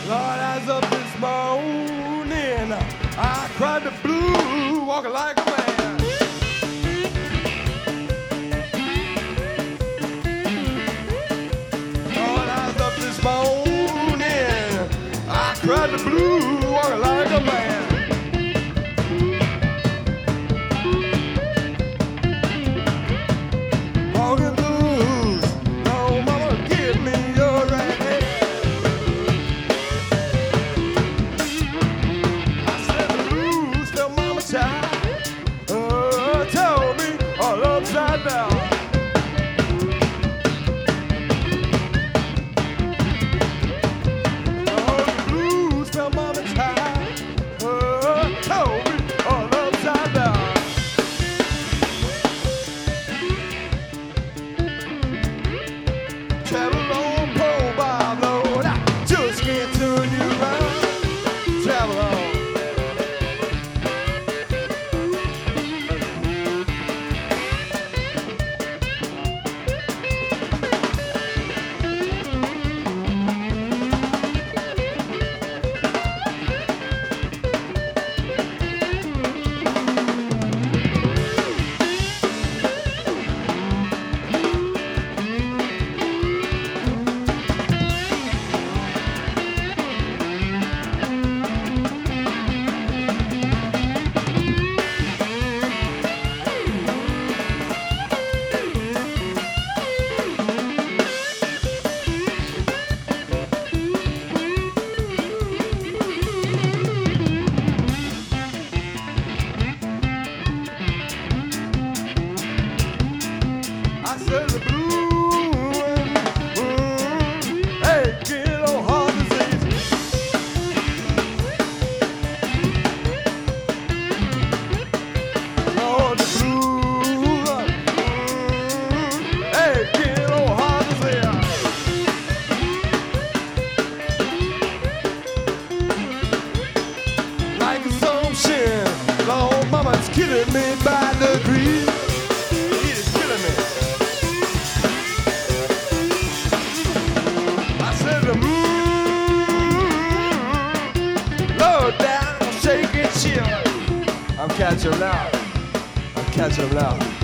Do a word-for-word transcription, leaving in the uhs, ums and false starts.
Lord, as of this morning, I cried the blues, walking like a man. Lord, as of this morning, I cried the blues, walking like a man. Walking blues, no mama, give me your right hand. I said the blues, tell mama child, uh, tell me all upside down. Oh, the blues, tell mama child, uh, tell me all upside down. Travel on, pole by load, I just can't turn you around. Travel on. I said the blues, mm, hey, get on heart disease. Oh, the blues, mm, hey, get on heart disease. Like assumption, Lord mama's killing me by degrees. It is killing me. I said, mmm, low down, shake it, chill. I'm catching 'em now. I'm catching 'em now.